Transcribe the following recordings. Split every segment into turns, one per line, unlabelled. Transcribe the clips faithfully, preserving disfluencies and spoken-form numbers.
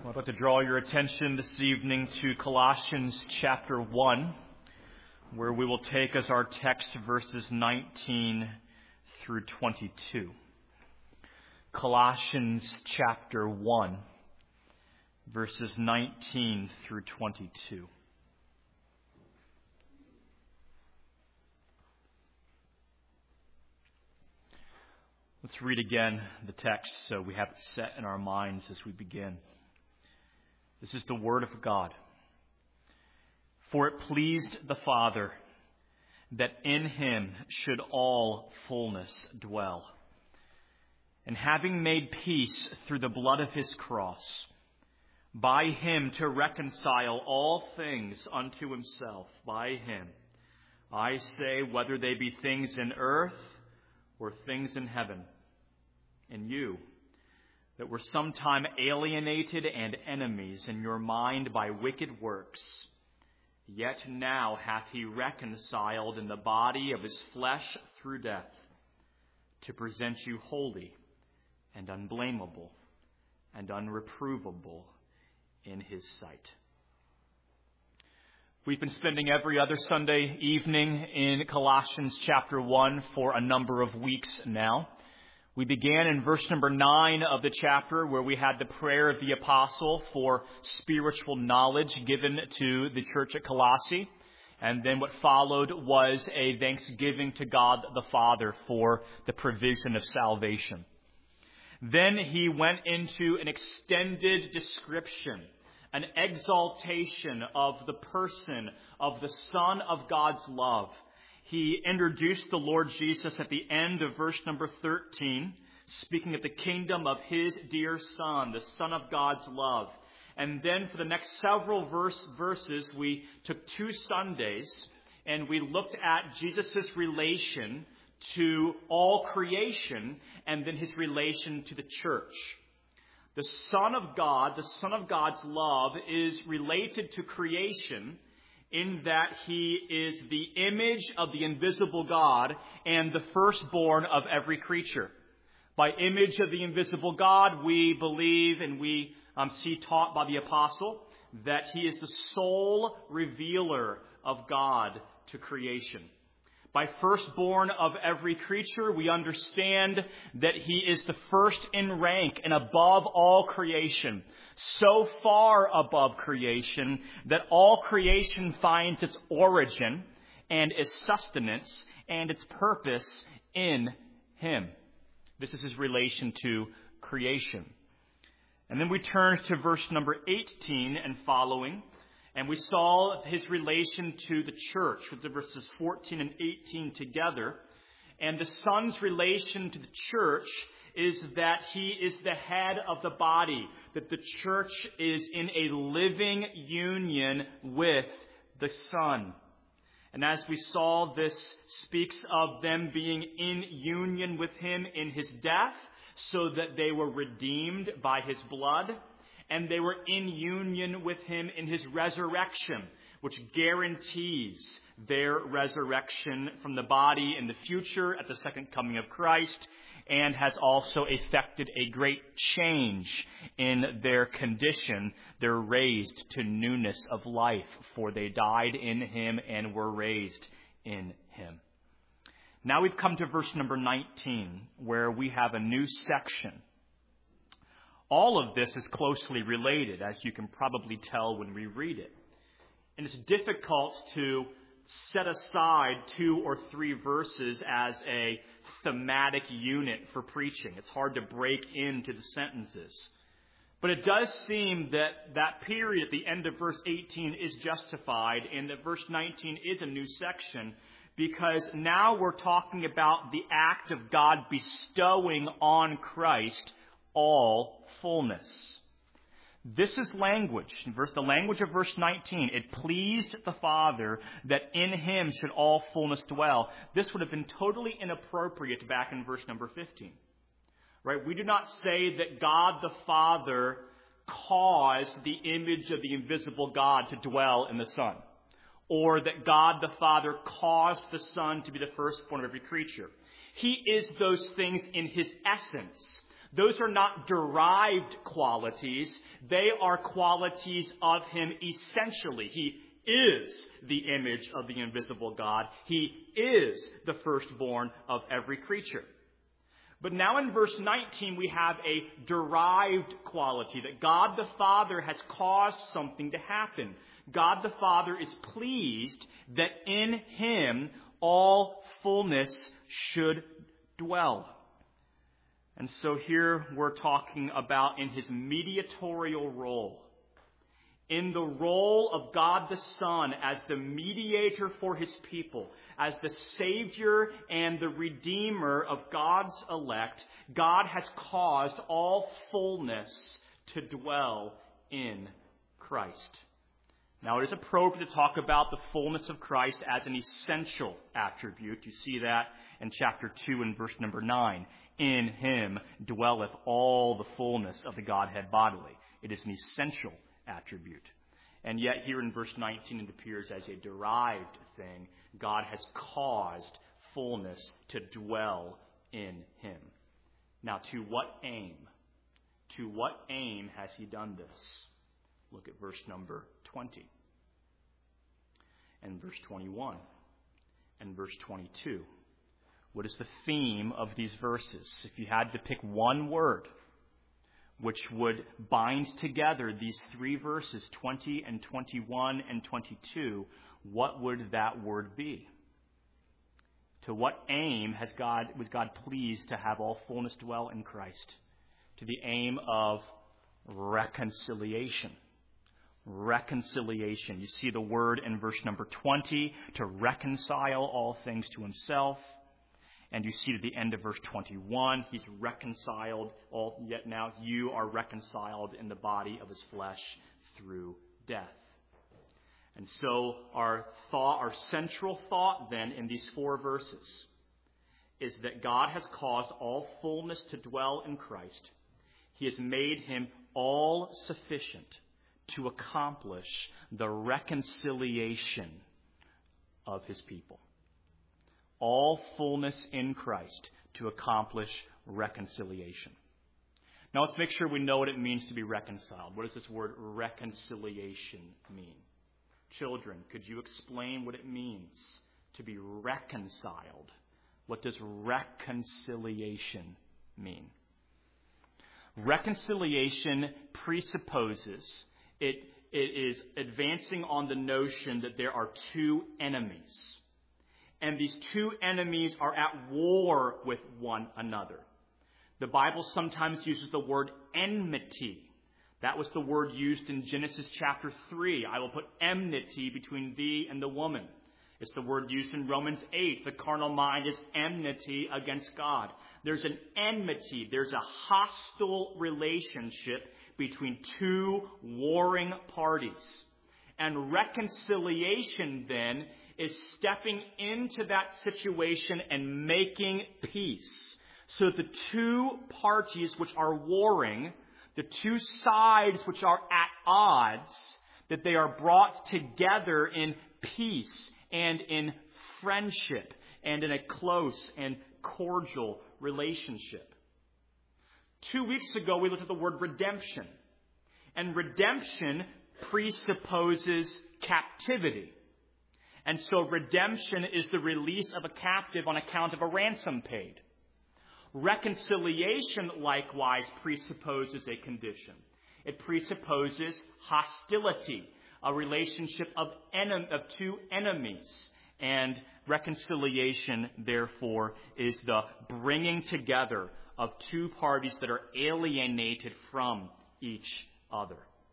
I'd like to draw your attention this evening to Colossians chapter one, where we will take as our text verses nineteen through twenty-two. Colossians chapter one, verses nineteen through twenty-two. Let's read again the text so we have it set in our minds as we begin. This is the word of God. For it pleased the Father that in him should all fullness dwell. And having made peace through the blood of his cross, by him to reconcile all things unto himself, by him, I say, whether they be things in earth or things in heaven, and you, that were sometime alienated and enemies in your mind by wicked works, yet now hath he reconciled in the body of his flesh through death, to present you holy and unblameable and unreprovable in his sight. We've been spending every other Sunday evening in Colossians chapter one for a number of weeks now. We began in verse number nine of the chapter, where we had the prayer of the apostle for spiritual knowledge given to the church at Colossae. And then what followed was a thanksgiving to God the Father for the provision of salvation. Then he went into an extended description, an exaltation of the person of the Son of God's love. He introduced the Lord Jesus at the end of verse number thirteen, speaking of the kingdom of his dear Son, the Son of God's love. And then for the next several verse, verses, we took two Sundays and we looked at Jesus' relation to all creation and then his relation to the church. The Son of God, the Son of God's love, is related to creation in that he is the image of the invisible God and the firstborn of every creature. By image of the invisible God, we believe and we um, see taught by the apostle that he is the sole revealer of God to creation. By firstborn of every creature, we understand that he is the first in rank and above all creation, so far above creation that all creation finds its origin and its sustenance and its purpose in him. This is his relation to creation. And then we turn to verse number eighteen and following, and we saw his relation to the church with the verses fourteen and eighteen together. And the Son's relation to the church is that he is the head of the body, that the church is in a living union with the Son. And as we saw, this speaks of them being in union with him in his death, so that they were redeemed by his blood, and they were in union with him in his resurrection, which guarantees their resurrection from the body in the future at the second coming of Christ, and has also effected a great change in their condition. They're raised to newness of life, for they died in him and were raised in him. Now we've come to verse number nineteen, where we have a new section. All of this is closely related, as you can probably tell when we read it. And it's difficult to set aside two or three verses as a thematic unit for preaching. It's hard to break into the sentences. But it does seem that that period at the end of verse eighteen is justified, and that verse nineteen is a new section, because now we're talking about the act of God bestowing on Christ all fullness. This is language, verse, the language of verse nineteen. It pleased the Father that in him should all fullness dwell. This would have been totally inappropriate back in verse number fifteen. Right? We do not say that God the Father caused the image of the invisible God to dwell in the Son, or that God the Father caused the Son to be the firstborn of every creature. He is those things in his essence. Those are not derived qualities. They are qualities of him essentially. He is the image of the invisible God. He is the firstborn of every creature. But now in verse nineteen, we have a derived quality, that God the Father has caused something to happen. God the Father is pleased that in him all fullness should dwell. And so here we're talking about in his mediatorial role, in the role of God the Son as the mediator for his people, as the Savior and the Redeemer of God's elect, God has caused all fullness to dwell in Christ. Now, it is appropriate to talk about the fullness of Christ as an essential attribute. You see that in chapter two and verse number nine. In him dwelleth all the fullness of the Godhead bodily. It is an essential attribute. And yet here in verse nineteen it appears as a derived thing. God has caused fullness to dwell in him. Now, to what aim? To what aim has he done this? Look at verse number twenty. And verse twenty-one. And verse twenty-two. What is the theme of these verses? If you had to pick one word which would bind together these three verses, twenty and twenty-one and twenty-two, what would that word be? To what aim has God, was God pleased to have all fullness dwell in Christ? To the aim of reconciliation. Reconciliation. You see the word in verse number twenty, to reconcile all things to himself. And you see at the end of verse twenty-one, he's reconciled, all, yet now you are reconciled in the body of his flesh through death. And so our thought, our central thought then in these four verses is that God has caused all fullness to dwell in Christ. He has made him all sufficient to accomplish the reconciliation of his people. All fullness in Christ to accomplish reconciliation. Now let's make sure we know what it means to be reconciled. What does this word reconciliation mean? Children, could you explain what it means to be reconciled? What does reconciliation mean? Reconciliation presupposes, it, it is advancing on the notion that there are two enemies. And these two enemies are at war with one another. The Bible sometimes uses the word enmity. That was the word used in Genesis chapter three. I will put enmity between thee and the woman. It's the word used in Romans eight. The carnal mind is enmity against God. There's an enmity. There's a hostile relationship between two warring parties. And reconciliation then is stepping into that situation and making peace. So that the two parties which are warring, the two sides which are at odds, that they are brought together in peace and in friendship and in a close and cordial relationship. Two weeks ago, we looked at the word redemption. And redemption presupposes captivity. And so redemption is the release of a captive on account of a ransom paid. Reconciliation, likewise, presupposes a condition. It presupposes hostility, a relationship of, enem- of two enemies. And reconciliation, therefore, is the bringing together of two parties that are alienated from each other.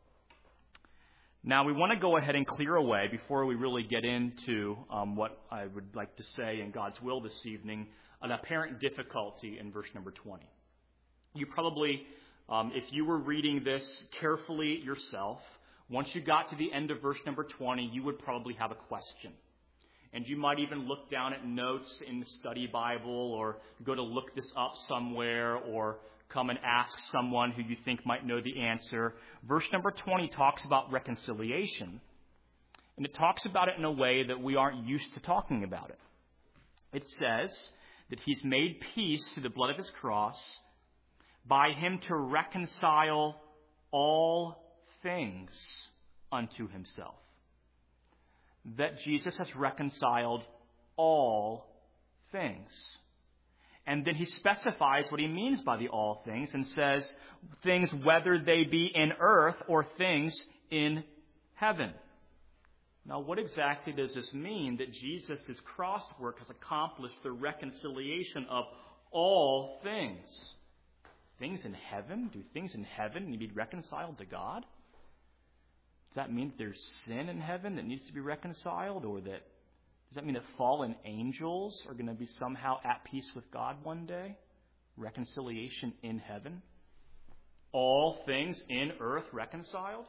Now, we want to go ahead and clear away, before we really get into um, what I would like to say in God's will this evening, an apparent difficulty in verse number twenty. You probably, um, if you were reading this carefully yourself, once you got to the end of verse number twenty, you would probably have a question. And you might even look down at notes in the study Bible, or go to look this up somewhere, or come and ask someone who you think might know the answer. Verse number twenty talks about reconciliation, and it talks about it in a way that we aren't used to talking about it. It says that he's made peace through the blood of his cross by him to reconcile all things unto himself. That Jesus has reconciled all things. And then he specifies what he means by the all things and says things whether they be in earth or things in heaven. Now, what exactly does this mean that Jesus' cross work has accomplished the reconciliation of all things? Things in heaven? Do things in heaven need to be reconciled to God? Does that mean that there's sin in heaven that needs to be reconciled? Or that does that mean that fallen angels are going to be somehow at peace with God one day? Reconciliation in heaven? All things in earth reconciled?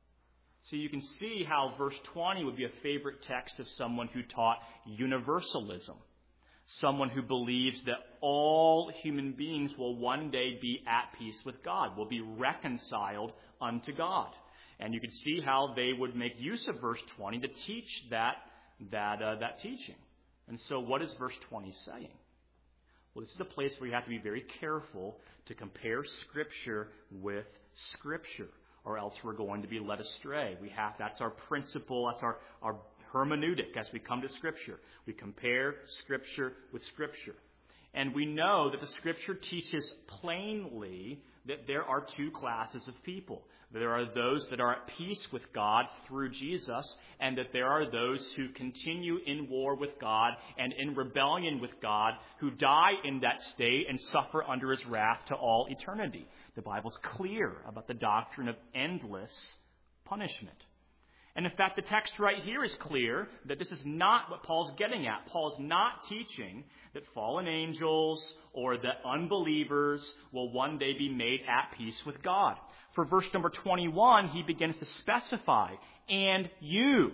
So you can see how verse twenty would be a favorite text of someone who taught universalism. Someone who believes that all human beings will one day be at peace with God, will be reconciled unto God. And you can see how they would make use of verse twenty to teach that, that, uh, that teaching. And so what is verse twenty saying? Well, this is a place where you have to be very careful to compare Scripture with Scripture, or else we're going to be led astray. We have, that's our principle, that's our, our hermeneutic as we come to Scripture. We compare Scripture with Scripture. And we know that the Scripture teaches plainly that there are two classes of people. There are those that are at peace with God through Jesus, and that there are those who continue in war with God and in rebellion with God, who die in that state and suffer under his wrath to all eternity. The Bible's clear about the doctrine of endless punishment. And in fact, the text right here is clear that this is not what Paul's getting at. Paul's not teaching that fallen angels or that unbelievers will one day be made at peace with God. For verse number twenty-one, he begins to specify, and you.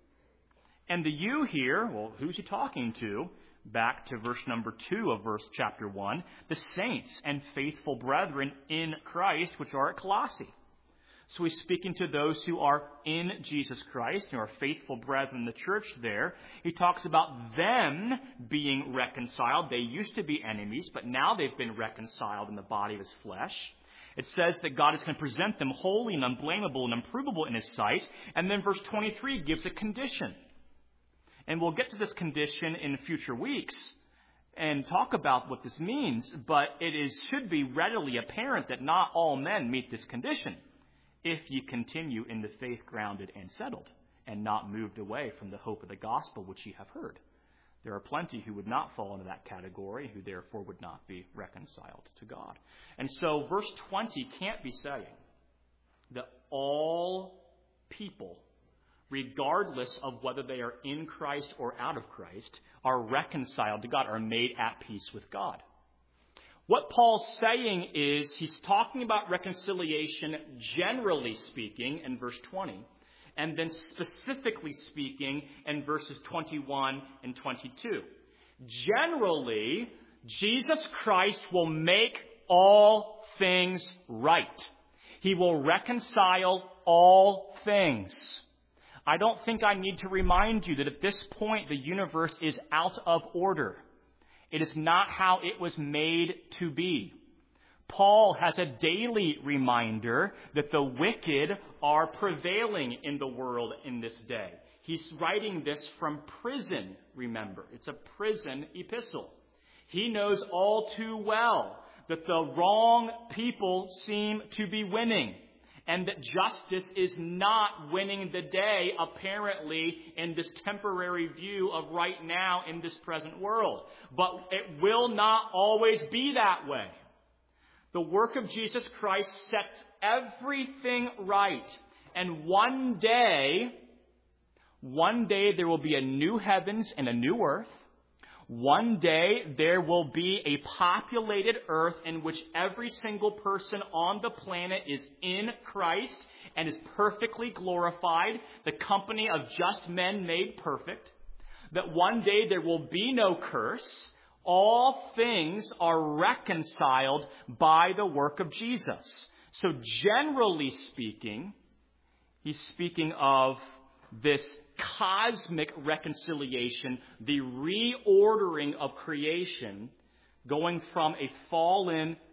And the you here, well, who's he talking to? Back to verse number two of verse chapter one, the saints and faithful brethren in Christ, which are at Colossae. So he's speaking to those who are in Jesus Christ, who are faithful brethren in the church there. He talks about them being reconciled. They used to be enemies, but now they've been reconciled in the body of his flesh. It says that God is going to present them holy and unblameable and improvable in his sight. And then verse twenty-three gives a condition. And we'll get to this condition in future weeks and talk about what this means. But it is should be readily apparent that not all men meet this condition. If ye continue in the faith grounded and settled, and not moved away from the hope of the gospel which ye have heard. There are plenty who would not fall into that category, who therefore would not be reconciled to God. And so verse twenty can't be saying that all people, regardless of whether they are in Christ or out of Christ, are reconciled to God, are made at peace with God. What Paul's saying is he's talking about reconciliation generally speaking in verse twenty, and then specifically speaking in verses twenty-one and twenty-two. Generally, Jesus Christ will make all things right. He will reconcile all things. I don't think I need to remind you that at this point the universe is out of order. It is not how it was made to be. Paul has a daily reminder that the wicked are prevailing in the world in this day. He's writing this from prison, remember. It's a prison epistle. He knows all too well that the wrong people seem to be winning, and that justice is not winning the day, apparently, in this temporary view of right now in this present world. But it will not always be that way. The work of Jesus Christ sets everything right. And one day, one day there will be a new heavens and a new earth. One day there will be a populated earth in which every single person on the planet is in Christ and is perfectly glorified, the company of just men made perfect. That one day there will be no curse. All things are reconciled by the work of Jesus. So generally speaking, he's speaking of this cosmic reconciliation, the reordering of creation, going from a fallen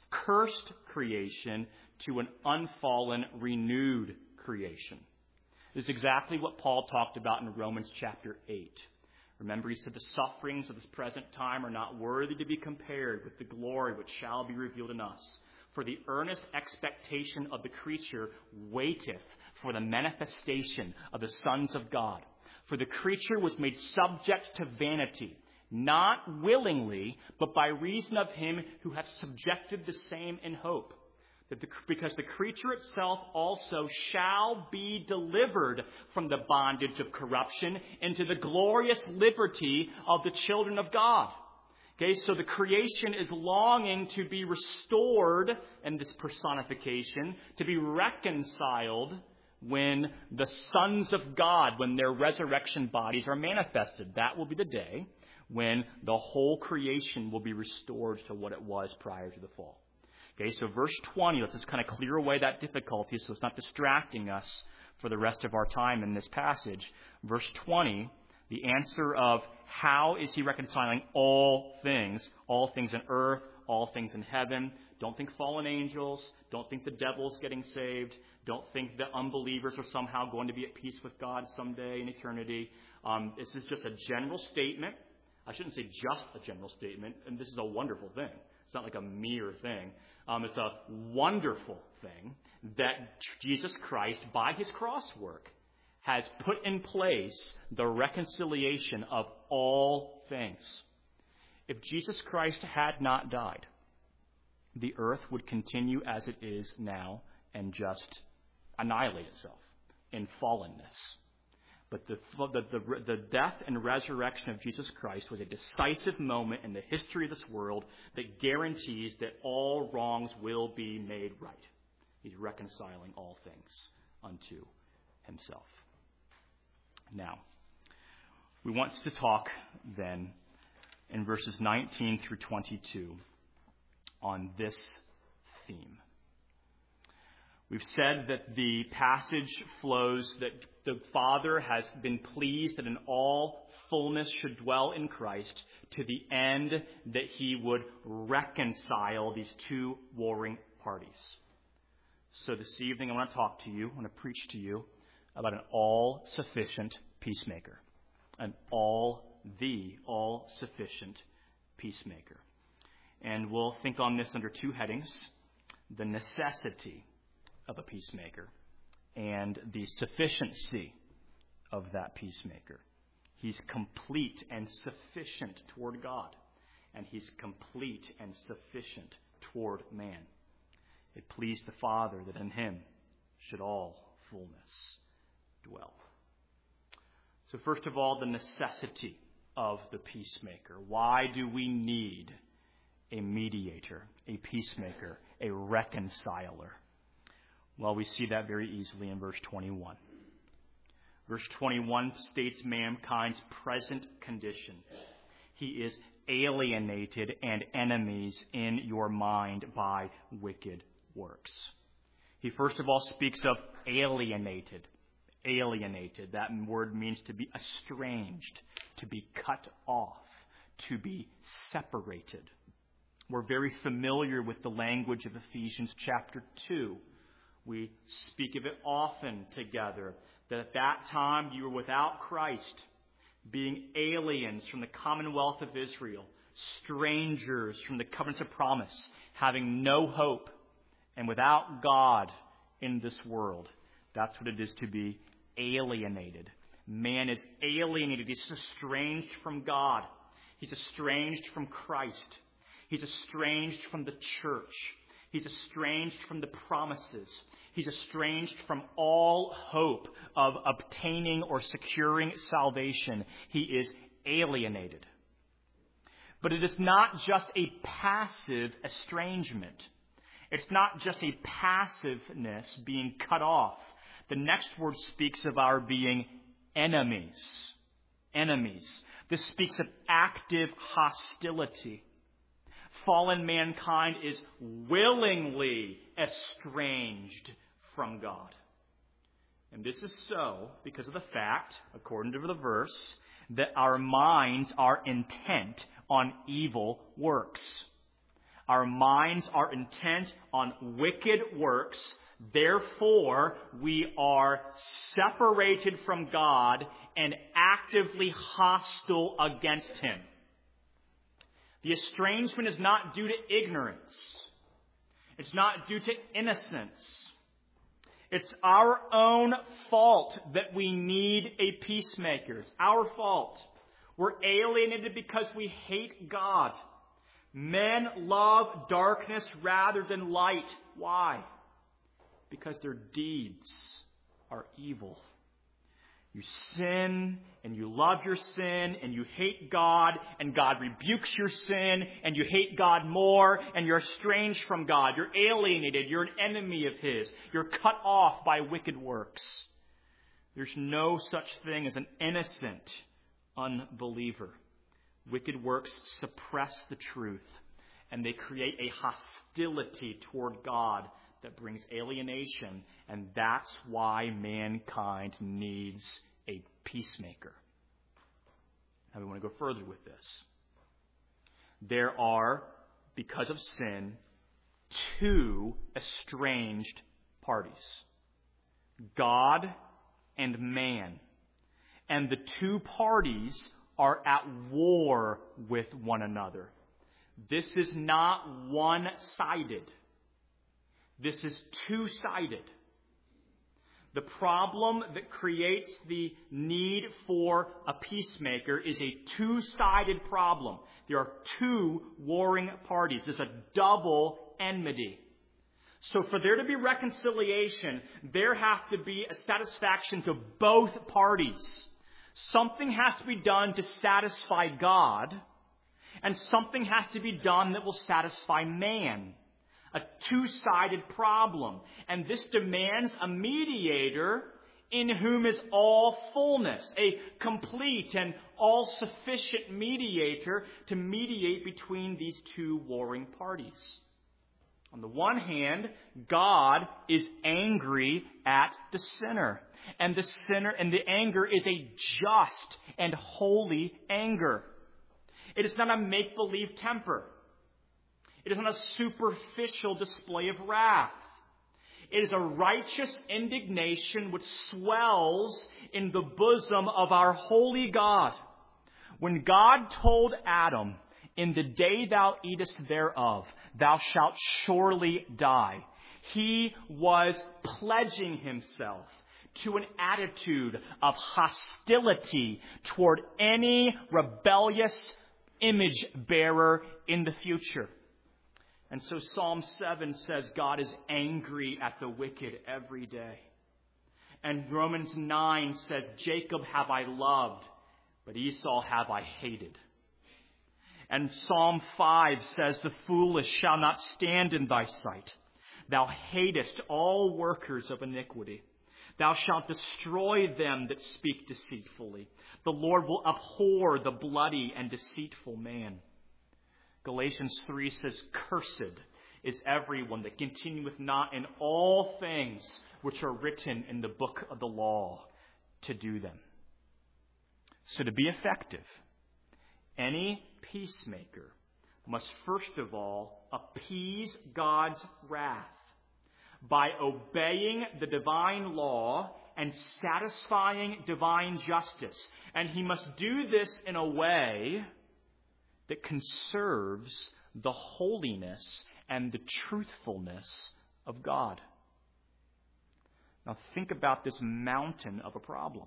cursed creation to an unfallen, renewed creation. This is exactly what Paul talked about in Romans chapter eight. Remember, he said the sufferings of this present time are not worthy to be compared with the glory which shall be revealed in us. For the earnest expectation of the creature waiteth for the manifestation of the sons of God. For the creature was made subject to vanity, not willingly, but by reason of him who hath subjected the same in hope. That the, because the creature itself also shall be delivered from the bondage of corruption into the glorious liberty of the children of God. Okay, so the creation is longing to be restored in this personification, to be reconciled when the sons of God, when their resurrection bodies are manifested. That will be the day when the whole creation will be restored to what it was prior to the fall. Okay, so verse twenty, let's just kind of clear away that difficulty so it's not distracting us for the rest of our time in this passage. Verse twenty, the answer of how is he reconciling all things, all things in earth, all things in heaven. Don't think fallen angels. Don't think the devil's getting saved. Don't think that unbelievers are somehow going to be at peace with God someday in eternity. Um, this is just a general statement. I shouldn't say just a general statement, and this is a wonderful thing. It's not like a mere thing. Um, it's a wonderful thing that Jesus Christ, by his cross work, has put in place the reconciliation of all things. If Jesus Christ had not died, the earth would continue as it is now and just annihilate itself in fallenness. But the, the, the, the death and resurrection of Jesus Christ was a decisive moment in the history of this world that guarantees that all wrongs will be made right. He's reconciling all things unto himself. Now, we want to talk then in verses nineteen through twenty-two on this theme. We've said that the passage flows that the Father has been pleased that in all fullness should dwell in Christ to the end that he would reconcile these two warring parties. So this evening I want to talk to you, I want to preach to you about an all-sufficient peacemaker. An all, the all-sufficient peacemaker. And we'll think on this under two headings: the necessity of a peacemaker and the sufficiency of that peacemaker. He's complete and sufficient toward God, and he's complete and sufficient toward man. It pleased the Father that in him should all fullness dwell. So first of all, the necessity of the peacemaker. Why do we need a mediator, a peacemaker, a reconciler? Well, we see that very easily in verse twenty-one. Verse twenty-one states mankind's present condition. He is alienated and enemies in your mind by wicked works. He first of all speaks of alienated. Alienated. That word means to be estranged, to be cut off, to be separated. We're very familiar with the language of Ephesians chapter two. We speak of it often together, that at that time you were without Christ, being aliens from the commonwealth of Israel, strangers from the covenants of promise, having no hope, and without God in this world. That's what it is to be alienated. Man is alienated. He's estranged from God. He's estranged from Christ. He's estranged from the church. He's estranged from the promises. He's estranged from all hope of obtaining or securing salvation. He is alienated. But it is not just a passive estrangement. It's not just a passiveness being cut off. The next word speaks of our being enemies. Enemies. This speaks of active hostility. Fallen mankind is willingly estranged from God. And this is so because of the fact, according to the verse, that our minds are intent on evil works. Our minds are intent on wicked works. Therefore, we are separated from God and actively hostile against Him. The estrangement is not due to ignorance. It's not due to innocence. It's our own fault that we need a peacemaker. It's our fault. We're alienated because we hate God. Men love darkness rather than light. Why? Because their deeds are evil. You sin, and you love your sin, and you hate God, and God rebukes your sin, and you hate God more, and you're estranged from God. You're alienated. You're an enemy of His. You're cut off by wicked works. There's no such thing as an innocent unbeliever. Wicked works suppress the truth, and they create a hostility toward God that brings alienation, and that's why mankind needs a peacemaker. Now we want to go further with this. There are, because of sin, two estranged parties. God and man. And the two parties are at war with one another. This is not one-sided. This is two-sided. The problem that creates the need for a peacemaker is a two-sided problem. There are two warring parties. There's a double enmity. So for there to be reconciliation, there has to be a satisfaction to both parties. Something has to be done to satisfy God, and something has to be done that will satisfy man. A two-sided problem. And this demands a mediator in whom is all fullness. A complete and all-sufficient mediator to mediate between these two warring parties. On the one hand, God is angry at the sinner. And the sinner and the anger is a just and holy anger. It is not a make-believe temper. It is not a superficial display of wrath. It is a righteous indignation which swells in the bosom of our holy God. When God told Adam, "In the day thou eatest thereof, thou shalt surely die," He was pledging Himself to an attitude of hostility toward any rebellious image bearer in the future. And so Psalm seven says God is angry at the wicked every day. And Romans nine says, "Jacob have I loved, but Esau have I hated." And Psalm five says, "The foolish shall not stand in thy sight. Thou hatest all workers of iniquity. Thou shalt destroy them that speak deceitfully. The Lord will abhor the bloody and deceitful man." Galatians three says, "Cursed is everyone that continueth not in all things which are written in the book of the law to do them." So to be effective, any peacemaker must first of all appease God's wrath by obeying the divine law and satisfying divine justice. And he must do this in a way that conserves the holiness and the truthfulness of God. Now think about this mountain of a problem.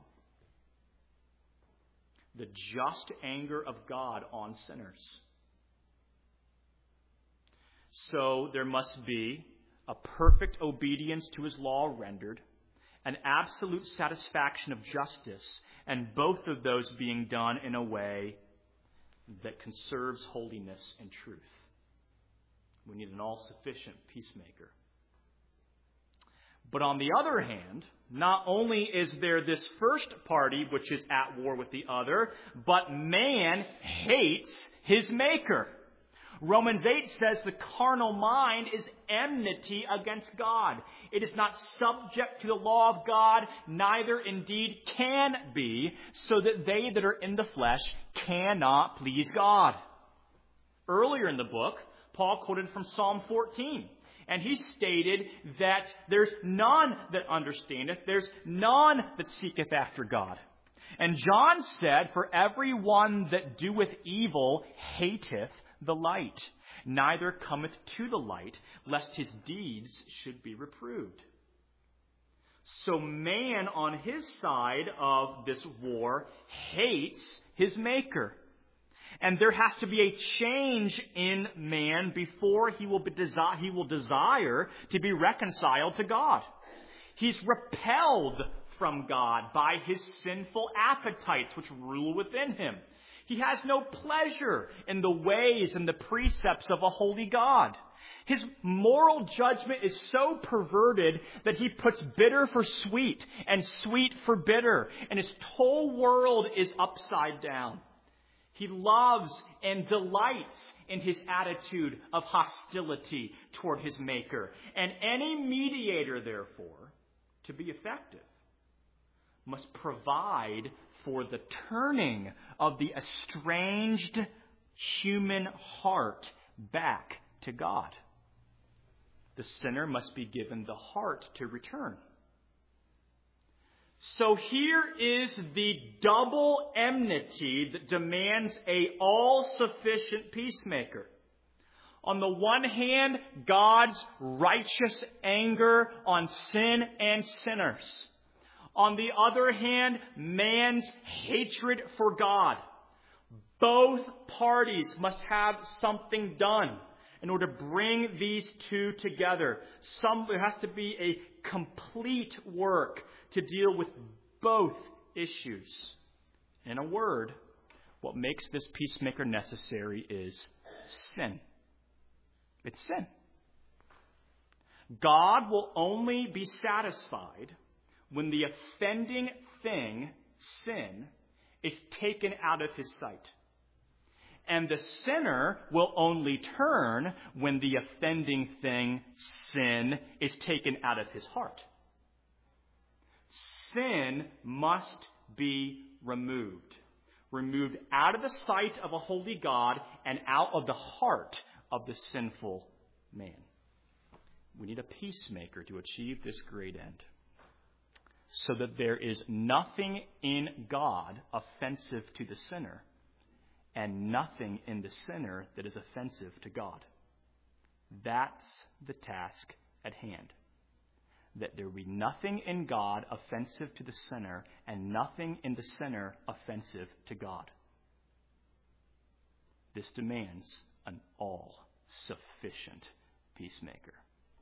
The just anger of God on sinners. So there must be a perfect obedience to His law rendered, an absolute satisfaction of justice, and both of those being done in a way that conserves holiness and truth. We need an all-sufficient peacemaker. But on the other hand, not only is there this first party which is at war with the other, but man hates his maker. Romans eight says the carnal mind is enmity against God. It is not subject to the law of God, neither indeed can be, so that they that are in the flesh cannot please God. Earlier in the book, Paul quoted from Psalm fourteen. And he stated that there's none that understandeth, there's none that seeketh after God. And John said, for every one that doeth evil hateth the light, neither cometh to the light, lest his deeds should be reproved. So man on his side of this war hates his maker. And there has to be a change in man before he will, be desi- he will desire to be reconciled to God. He's repelled from God by his sinful appetites which rule within him. He has no pleasure in the ways and the precepts of a holy God. His moral judgment is so perverted that he puts bitter for sweet and sweet for bitter, and his whole world is upside down. He loves and delights in his attitude of hostility toward his Maker. And any mediator, therefore, to be effective, must provide for the turning of the estranged human heart back to God. The sinner must be given the heart to return. So here is the double enmity that demands a all-sufficient peacemaker. On the one hand, God's righteous anger on sin and sinners. On the other hand, man's hatred for God. Both parties must have something done in order to bring these two together. Some, there has to be a complete work to deal with both issues. In a word, what makes this peacemaker necessary is sin. It's sin. God will only be satisfied when the offending thing, sin, is taken out of his sight. And the sinner will only turn when the offending thing, sin, is taken out of his heart. Sin must be removed. Removed out of the sight of a holy God and out of the heart of the sinful man. We need a peacemaker to achieve this great end, so that there is nothing in God offensive to the sinner, and nothing in the sinner that is offensive to God. That's the task at hand. That there be nothing in God offensive to the sinner, and nothing in the sinner offensive to God. This demands an all-sufficient peacemaker.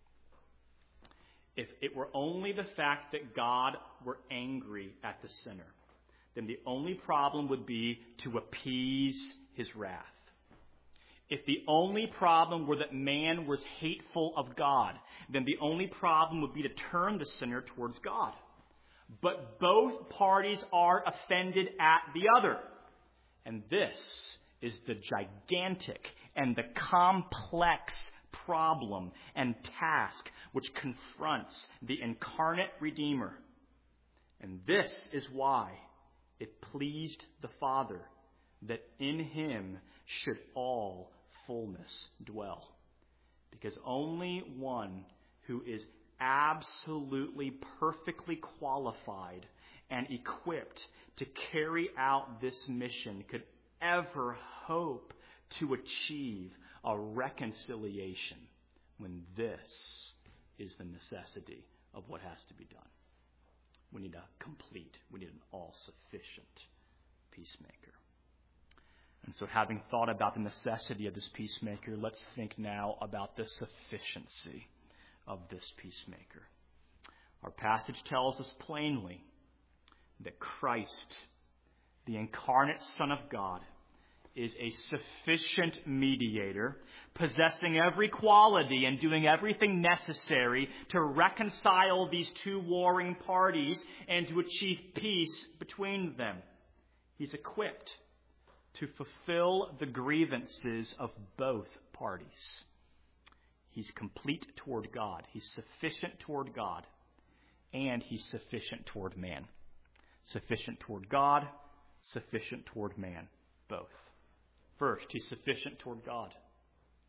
If it were only the fact that God were angry at the sinner, then the only problem would be to appease his wrath. If the only problem were that man was hateful of God, then the only problem would be to turn the sinner towards God. But both parties are offended at the other. And this is the gigantic and the complex problem and task which confronts the incarnate Redeemer. And this is why it pleased the Father that in him should all fullness dwell. Because only one who is absolutely perfectly qualified and equipped to carry out this mission could ever hope to achieve a reconciliation, when this is the necessity of what has to be done. We need a complete, we need an all-sufficient peacemaker. And so, having thought about the necessity of this peacemaker, let's think now about the sufficiency of this peacemaker. Our passage tells us plainly that Christ, the incarnate Son of God, is a sufficient mediator, possessing every quality and doing everything necessary to reconcile these two warring parties and to achieve peace between them. He's equipped to fulfill the grievances of both parties. He's complete toward God. He's sufficient toward God. And he's sufficient toward man. Sufficient toward God, sufficient toward man. Both. First, he's sufficient toward God.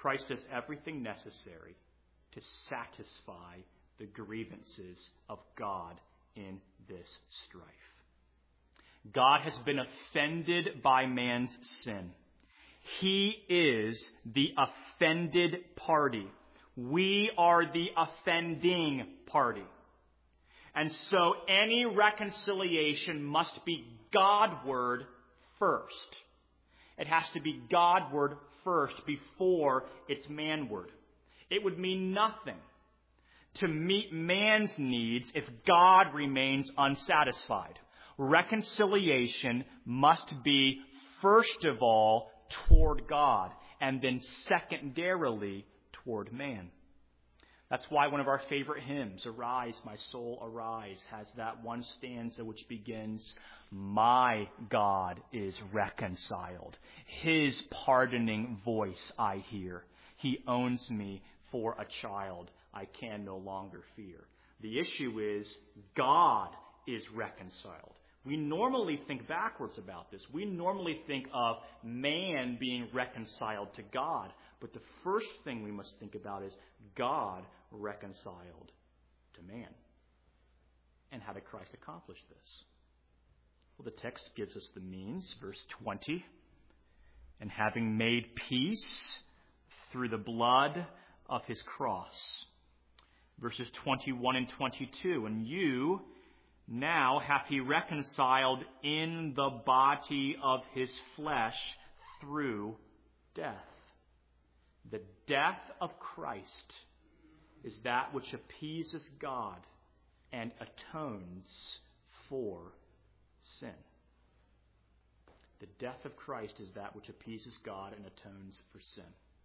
Christ does everything necessary to satisfy the grievances of God in this strife. God has been offended by man's sin. He is the offended party. We are the offending party. And so any reconciliation must be Godward first. It has to be Godward first before it's manward. It would mean nothing to meet man's needs if God remains unsatisfied. Reconciliation must be, first of all, toward God, and then secondarily toward man. That's why one of our favorite hymns, Arise, My Soul, Arise, has that one stanza which begins, My God is reconciled. His pardoning voice I hear. He owns me for a child I can no longer fear. The issue is God is reconciled. We normally think backwards about this. We normally think of man being reconciled to God. But the first thing we must think about is God reconciled to man. And how did Christ accomplish this? Well, the text gives us the means. Verse twenty. And having made peace through the blood of his cross. Verses twenty-one and twenty-two. And you now hath he reconciled in the body of his flesh through death. The death of Christ is that which appeases God and atones for sin. The death of Christ is that which appeases God and atones for sin.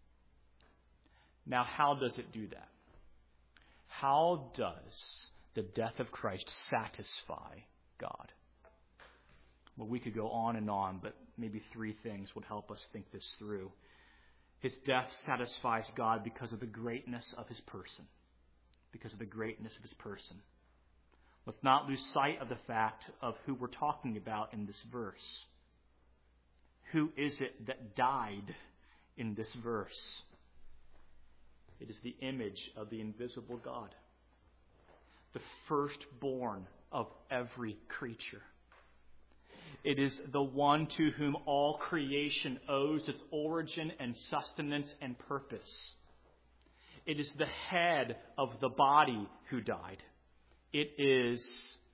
Now, how does it do that? How does the death of Christ satisfy God? Well, we could go on and on, but maybe three things would help us think this through. His death satisfies God because of the greatness of his person. Because of the greatness of his person. Let's not lose sight of the fact of who we're talking about in this verse. Who is it that died in this verse? It is the image of the invisible God. The firstborn of every creature. It is the one to whom all creation owes its origin and sustenance and purpose. It is the head of the body who died. It is,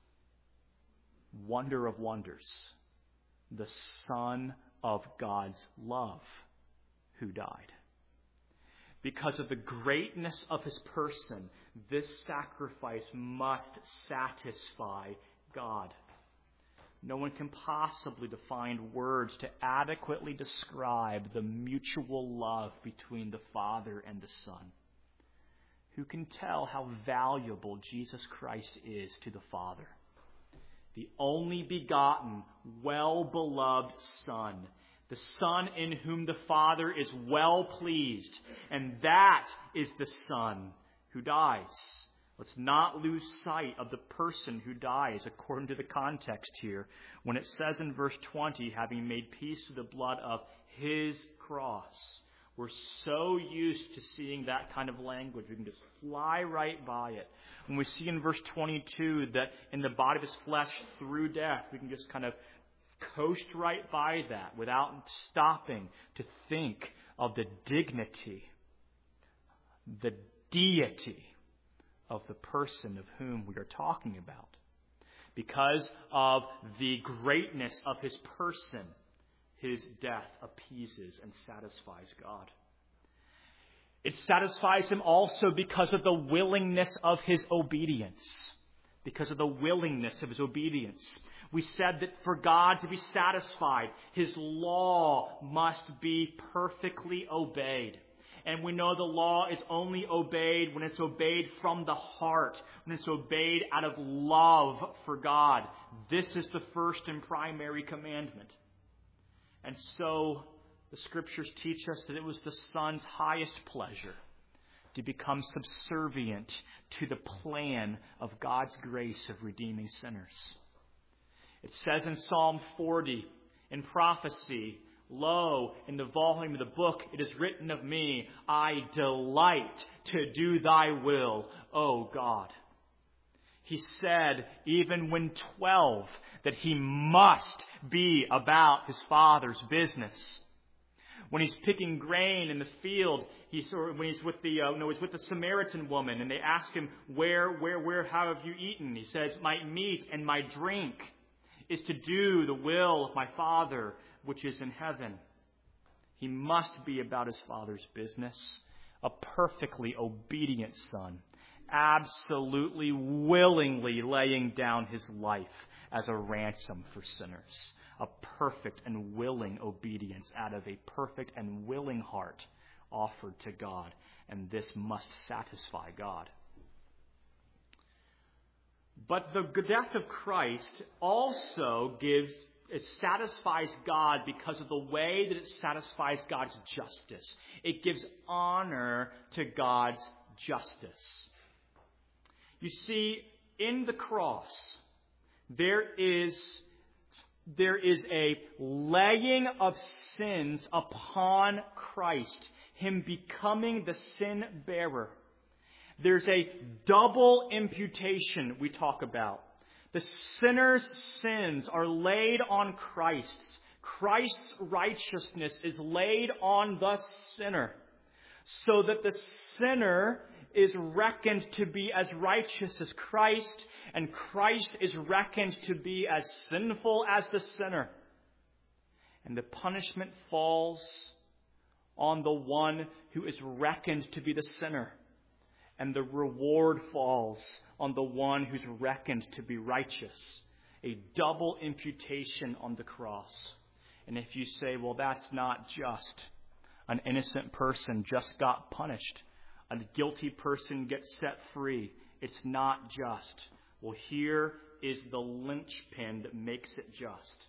wonder of wonders, the Son of God's love who died. Because of the greatness of his person, this sacrifice must satisfy God. No one can possibly find words to adequately describe the mutual love between the Father and the Son. Who can tell how valuable Jesus Christ is to the Father? The only begotten, well-beloved Son. The Son in whom the Father is well pleased. And that is the Son who dies. Let's not lose sight of the person who dies according to the context here. When it says in verse twenty, having made peace through the blood of his cross. We're so used to seeing that kind of language. We can just fly right by it. When we see in verse twenty-two that in the body of his flesh through death, we can just kind of coast right by that without stopping to think of the dignity, the deity of the person of whom we are talking about. Because of the greatness of his person, his death appeases and satisfies God. It satisfies him also because of the willingness of his obedience. Because of the willingness of his obedience. We said that for God to be satisfied, his law must be perfectly obeyed. And we know the law is only obeyed when it's obeyed from the heart, when it's obeyed out of love for God. This is the first and primary commandment. And so the Scriptures teach us that it was the Son's highest pleasure to become subservient to the plan of God's grace of redeeming sinners. It says in Psalm forty, in prophecy, Lo, in the volume of the book it is written of me, I delight to do thy will, O God. He said, even when twelve, that he must be about his Father's business. When he's picking grain in the field, he's, or when he's with the, uh, no, he's with the Samaritan woman, and they ask him, where, where, where, how have you eaten? He says, my meat and my drink is to do the will of my Father, which is in heaven. He must be about his Father's business. A perfectly obedient son, absolutely willingly laying down his life as a ransom for sinners. A perfect and willing obedience out of a perfect and willing heart offered to God. And this must satisfy God. But the death of Christ also gives, it satisfies God because of the way that it satisfies God's justice. It gives honor to God's justice. You see, in the cross, there is There is a laying of sins upon Christ, him becoming the sin bearer. There's a double imputation we talk about. The sinner's sins are laid on Christ's. Christ's righteousness is laid on the sinner, so that the sinner is reckoned to be as righteous as Christ, and Christ is reckoned to be as sinful as the sinner. And the punishment falls on the one who is reckoned to be the sinner, and the reward falls on the one who's reckoned to be righteous. A double imputation on the cross. And if you say, well, that's not just. An innocent person just got punished. A guilty person gets set free. It's not just. Well, here is the linchpin that makes it just.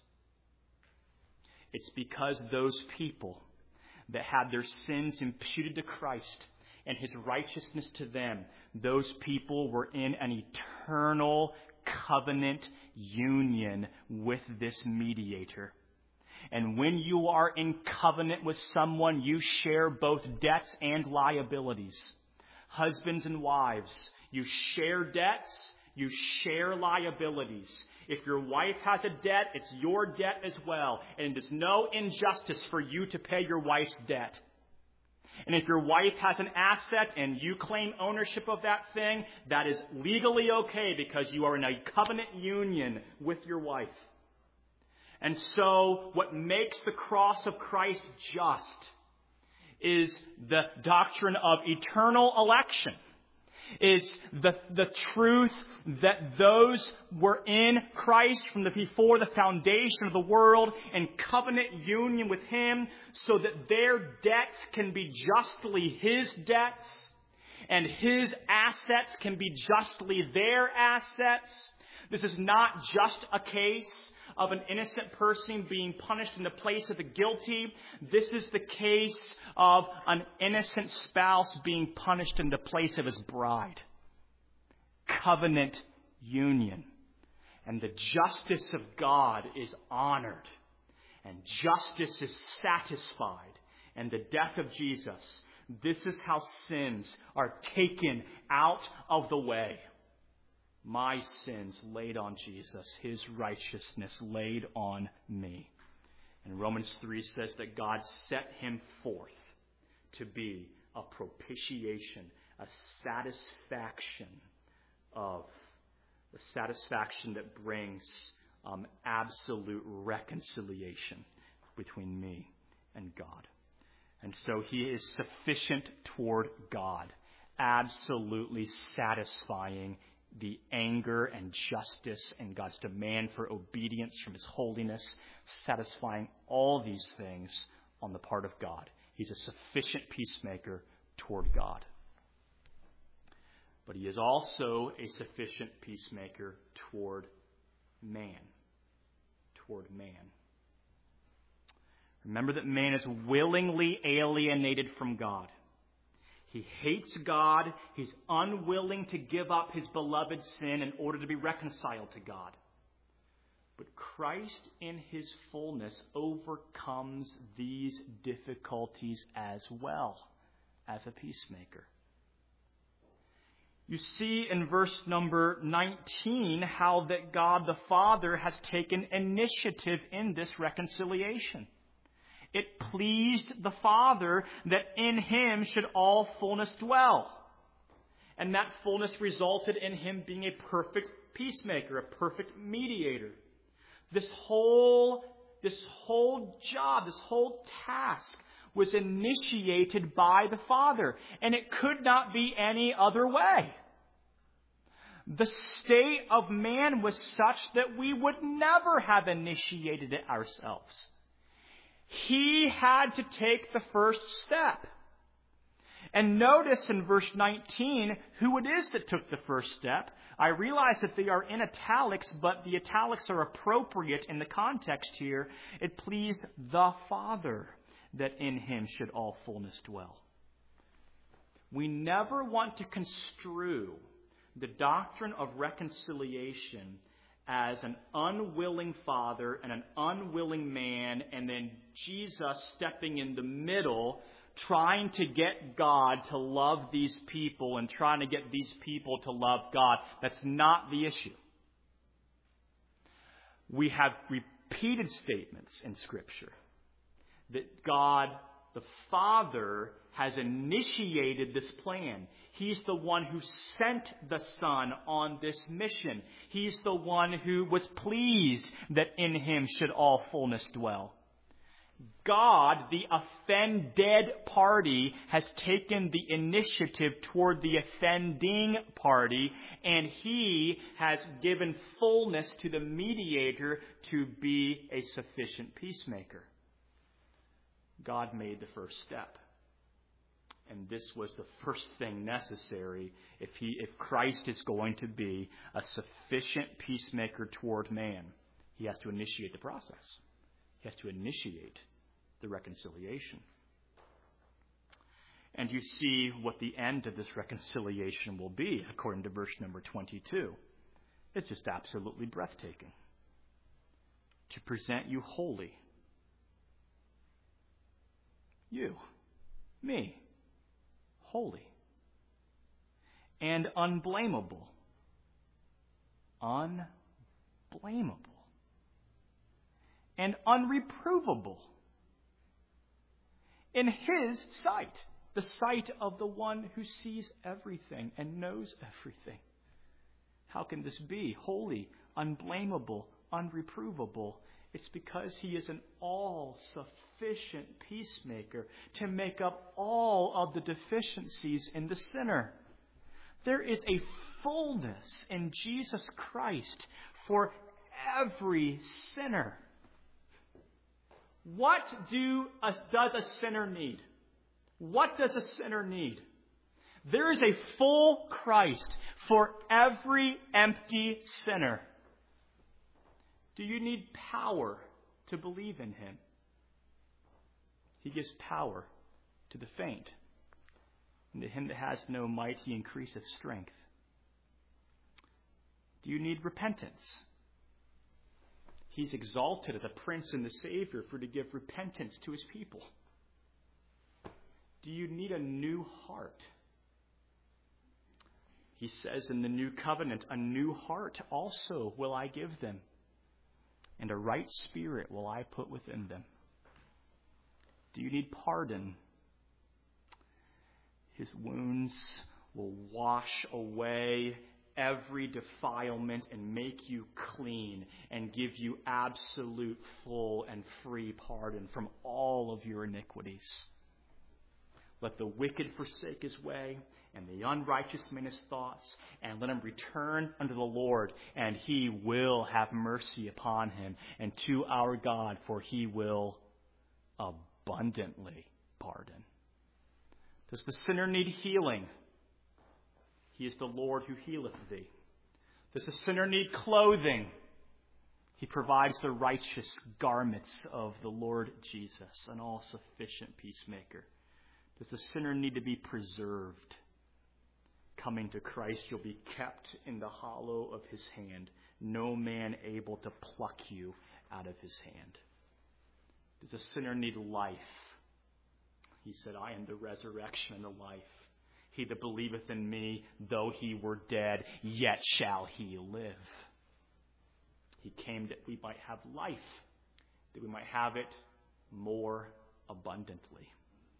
It's because those people that had their sins imputed to Christ and his righteousness to them, those people were in an eternal covenant union with this mediator. And when you are in covenant with someone, you share both debts and liabilities. Husbands and wives, you share debts, you share liabilities. If your wife has a debt, it's your debt as well. And it is no injustice for you to pay your wife's debt. And if your wife has an asset and you claim ownership of that thing, that is legally okay because you are in a covenant union with your wife. And so what makes the cross of Christ just is the doctrine of eternal election, is the, the truth that those were in Christ from the before the foundation of the world in covenant union with him, so that their debts can be justly his debts and his assets can be justly their assets. This is not just a case of an innocent person being punished in the place of the guilty. This is the case of an innocent spouse being punished in the place of his bride. Covenant union. And the justice of God is honored. And justice is satisfied. And the death of Jesus, this is how sins are taken out of the way. My sins laid on Jesus, his righteousness laid on me. And Romans three says that God set him forth to be a propitiation, a satisfaction of the satisfaction that brings um, absolute reconciliation between me and God. And so he is sufficient toward God, absolutely satisfying the anger and justice and God's demand for obedience from his holiness, satisfying all these things on the part of God. He's a sufficient peacemaker toward God. But he is also a sufficient peacemaker toward man. Toward man. Remember that man is willingly alienated from God. He hates God. He's unwilling to give up his beloved sin in order to be reconciled to God. But Christ in his fullness overcomes these difficulties as well as a peacemaker. You see in verse number nineteen how that God the Father has taken initiative in this reconciliation. It pleased the Father that in him should all fullness dwell. And that fullness resulted in him being a perfect peacemaker, a perfect mediator. This whole, this whole job, this whole task was initiated by the Father, and it could not be any other way. The state of man was such that we would never have initiated it ourselves. He had to take the first step. And notice in verse nineteen who it is that took the first step. I realize that they are in italics, but the italics are appropriate in the context here. It pleased the Father that in him should all fullness dwell. We never want to construe the doctrine of reconciliation as an unwilling father and an unwilling man, and then Jesus stepping in the middle, trying to get God to love these people and trying to get these people to love God. That's not the issue. We have repeated statements in Scripture that God, the Father, has initiated this plan. He's the one who sent the Son on this mission. He's the one who was pleased that in him should all fullness dwell. God, the offended party, has taken the initiative toward the offending party, and he has given fullness to the mediator to be a sufficient peacemaker. God made the first step. And this was the first thing necessary if he, if Christ is going to be a sufficient peacemaker toward man. He has to initiate the process. He has to initiate the reconciliation. And you see what the end of this reconciliation will be, according to verse number twenty-two. It's just absolutely breathtaking. To present you holy. You, me, holy and unblameable. Unblameable. And unreprovable in his sight, the sight of the one who sees everything and knows everything. How can this be? Holy, unblameable, unreprovable. It's because he is an all-sufficient peacemaker to make up all of the deficiencies in the sinner. There is a fullness in Jesus Christ for every sinner. What do a, does a sinner need? What does a sinner need? There is a full Christ for every empty sinner. Do you need power to believe in him? He gives power to the faint. And to him that has no might, he increaseth strength. Do you need repentance? He's exalted as a prince and the Savior for to give repentance to his people. Do you need a new heart? He says in the new covenant, a new heart also will I give them, and a right spirit will I put within them. Do you need pardon? His wounds will wash away every defilement and make you clean and give you absolute, full, and free pardon from all of your iniquities. Let the wicked forsake his way, and the unrighteous man his thoughts, and let him return unto the Lord, and he will have mercy upon him, and to our God, for he will abundantly pardon. Does the sinner need healing? He is the Lord who healeth thee. Does the sinner need clothing? He provides the righteous garments of the Lord Jesus, an all-sufficient peacemaker. Does the sinner need to be preserved? Coming to Christ, you'll be kept in the hollow of his hand. No man able to pluck you out of his hand. Does a sinner need life? He said, I am the resurrection and the life. He that believeth in me, though he were dead, yet shall he live. He came that we might have life, that we might have it more abundantly.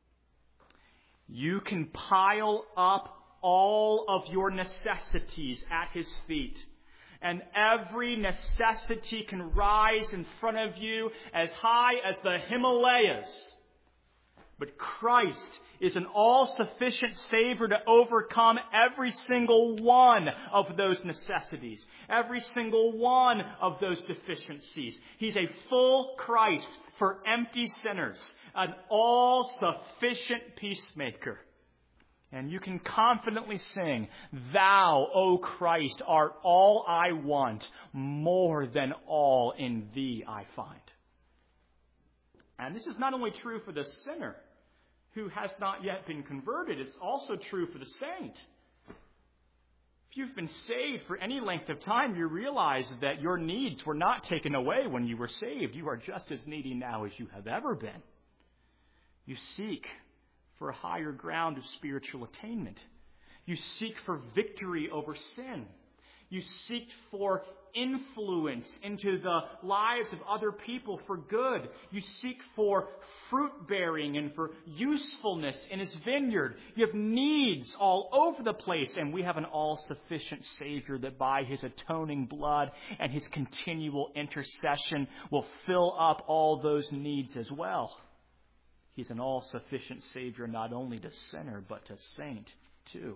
You can pile up all of your necessities at his feet. And every necessity can rise in front of you as high as the Himalayas. But Christ is an all-sufficient Savior to overcome every single one of those necessities, every single one of those deficiencies. He's a full Christ for empty sinners, an all-sufficient peacemaker. And you can confidently sing, Thou, O Christ, art all I want, more than all in Thee I find. And this is not only true for the sinner who has not yet been converted, it's also true for the saint. If you've been saved for any length of time, you realize that your needs were not taken away when you were saved. You are just as needy now as you have ever been. You seek for a higher ground of spiritual attainment. You seek for victory over sin. You seek for influence into the lives of other people for good. You seek for fruit bearing and for usefulness in his vineyard. You have needs all over the place, and we have an all-sufficient Savior that by his atoning blood and his continual intercession will fill up all those needs as well. He's an all-sufficient Savior not only to sinner, but to saint too.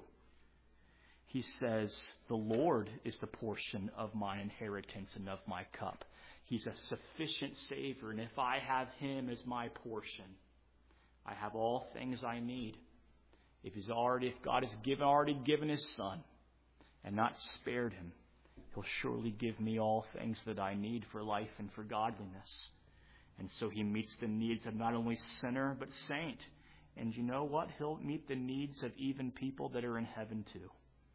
He says, the Lord is the portion of my inheritance and of my cup. He's a sufficient Savior, and if I have him as my portion, I have all things I need. If he's already, if God has given, already given his Son and not spared him, he'll surely give me all things that I need for life and for godliness. And so he meets the needs of not only sinner, but saint. And you know what? He'll meet the needs of even people that are in heaven too.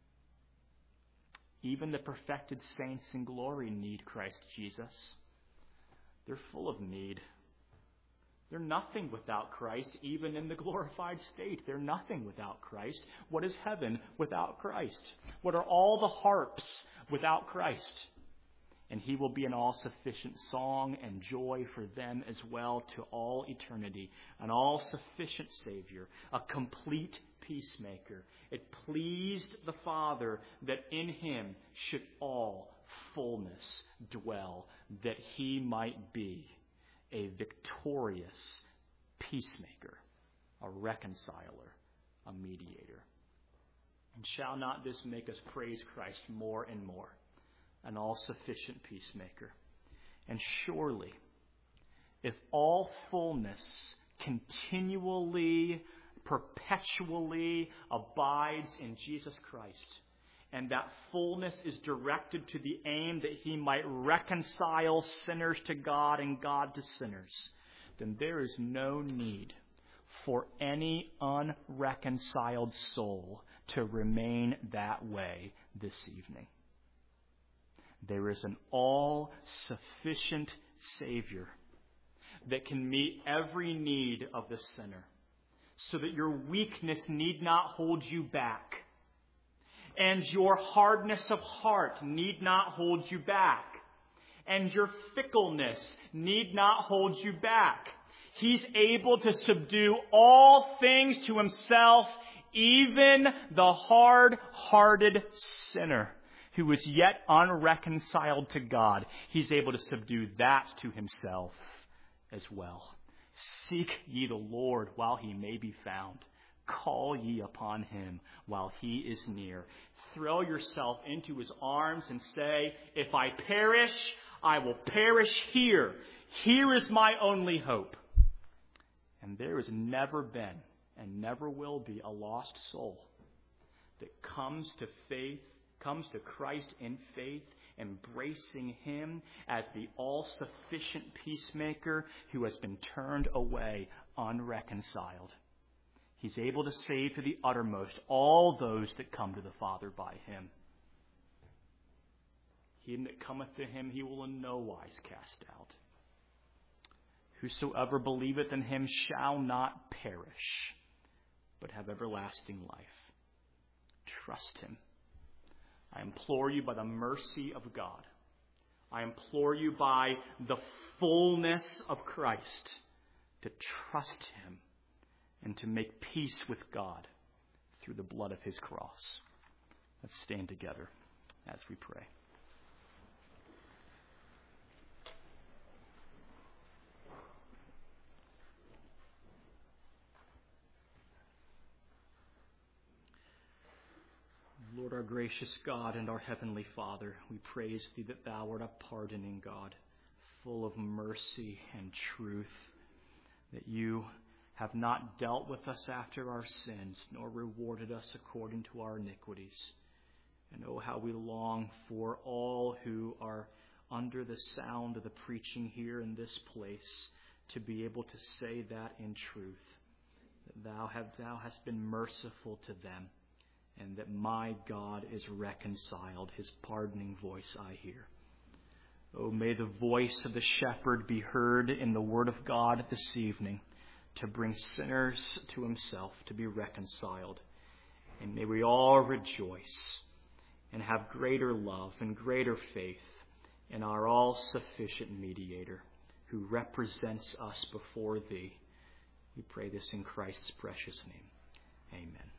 Even the perfected saints in glory need Christ Jesus. They're full of need. They're nothing without Christ, even in the glorified state. They're nothing without Christ. What is heaven without Christ? What are all the harps without Christ? And he will be an all-sufficient song and joy for them as well to all eternity. An all-sufficient Savior, a complete peacemaker. It pleased the Father that in him should all fullness dwell, that he might be a victorious peacemaker, a reconciler, a mediator. And shall not this make us praise Christ more and more? An all-sufficient peacemaker. And surely, if all fullness continually, perpetually abides in Jesus Christ, and that fullness is directed to the aim that he might reconcile sinners to God and God to sinners, then there is no need for any unreconciled soul to remain that way this evening. There is an all-sufficient Savior that can meet every need of the sinner, so that your weakness need not hold you back, and your hardness of heart need not hold you back, and your fickleness need not hold you back. He's able to subdue all things to himself, even the hard-hearted sinner who is yet unreconciled to God. He's able to subdue that to himself as well. Seek ye the Lord while he may be found. Call ye upon him while he is near. Throw yourself into his arms and say, if I perish, I will perish here. Here is my only hope. And there has never been and never will be a lost soul that comes to faith, comes to Christ in faith, embracing him as the all-sufficient peacemaker who has been turned away unreconciled. He's able to save to the uttermost all those that come to the Father by him. Him that cometh to him he will in no wise cast out. Whosoever believeth in him shall not perish, but have everlasting life. Trust him. I implore you by the mercy of God. I implore you by the fullness of Christ to trust him and to make peace with God through the blood of his cross. Let's stand together as we pray. Lord, our gracious God and our heavenly Father, we praise thee that thou art a pardoning God, full of mercy and truth, that you have not dealt with us after our sins, nor rewarded us according to our iniquities. And oh, how we long for all who are under the sound of the preaching here in this place to be able to say that in truth, that thou, have, thou hast been merciful to them, and that my God is reconciled. His pardoning voice I hear. Oh, may the voice of the shepherd be heard in the word of God this evening to bring sinners to himself, to be reconciled. And may we all rejoice and have greater love and greater faith in our all-sufficient mediator who represents us before thee. We pray this in Christ's precious name. Amen.